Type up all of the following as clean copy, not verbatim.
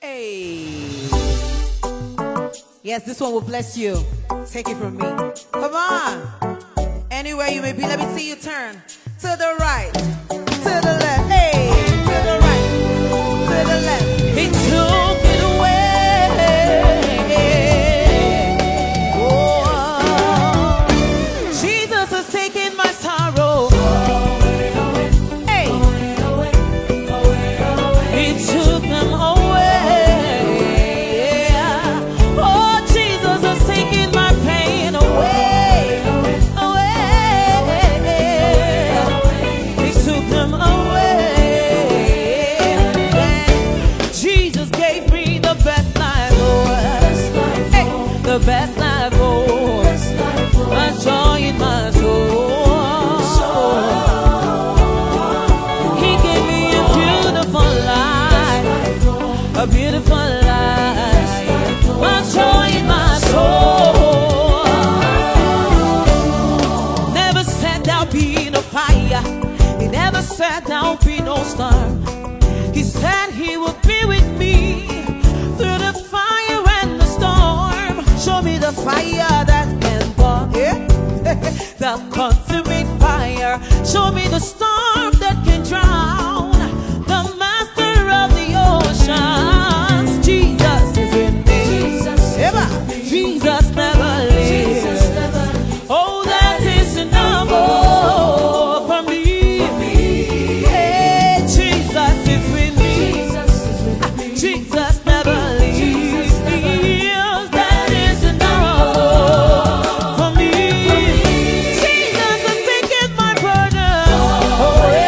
Hey. Yes, this one will bless you. Take it from me. Come on. Anywhere you may be, let me see you turn. To the right, to the left. Hey, to the right, to the left. He took it away. Oh, Jesus has taken my sorrow. Hey, He took them away. Oh, Jesus has taken my pain away. He took them away. Jesus gave me the best life, hey, the best life, my joy in my soul. He gave me a beautiful life, a beautiful life, my joy in my soul. Never said there'll be no fire. He never said there'll be no storm. He said He would be with me through the fire and the storm. Show me the fire that can burn, yeah? The consuming fire. Show me the storm that can drown the master of the oceans. Jesus is with me. Jesus never leaves. Oh, that is enough for me. Hey, Jesus is with me. Jesus never leaves. That is enough for me. Jesus has taken my burdens away.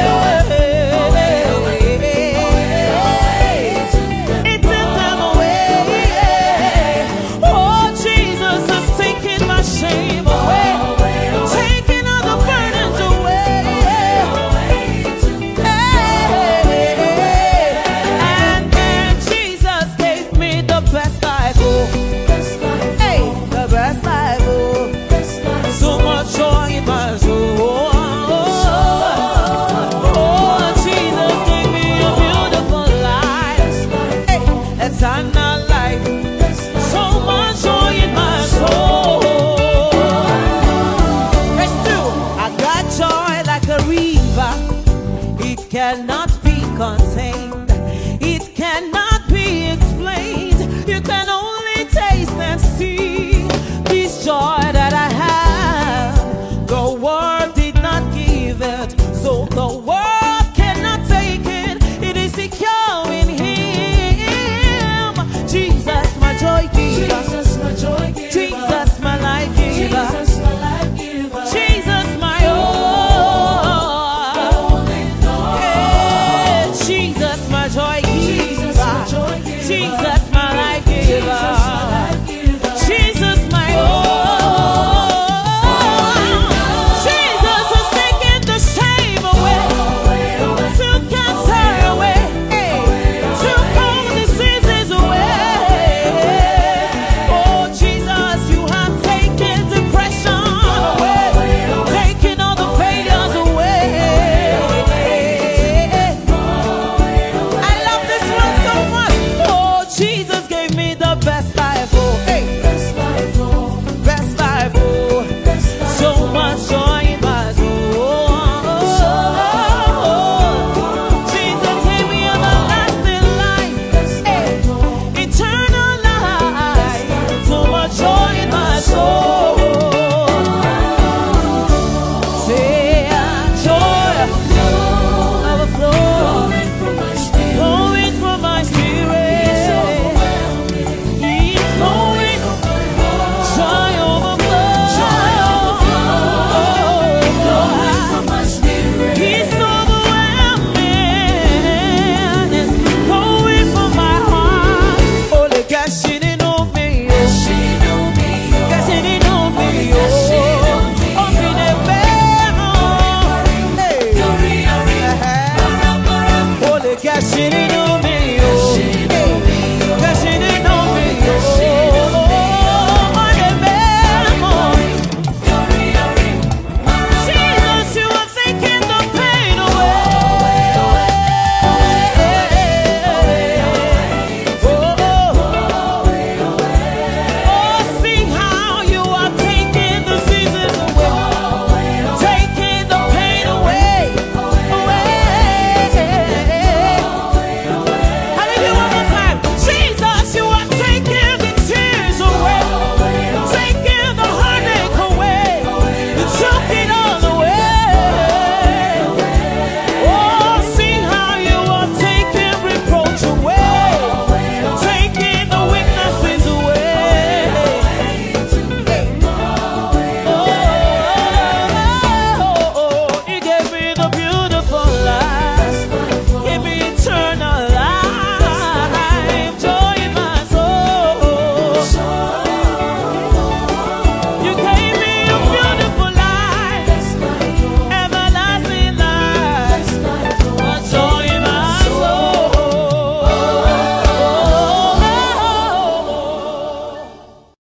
It took them away. Oh, Jesus has taken my shame away. Taking all the burdens away. And Jesus gave me the best life. Hey, the best life. So much joy in my soul. Oh, Jesus gave me a beautiful life. Hey, that's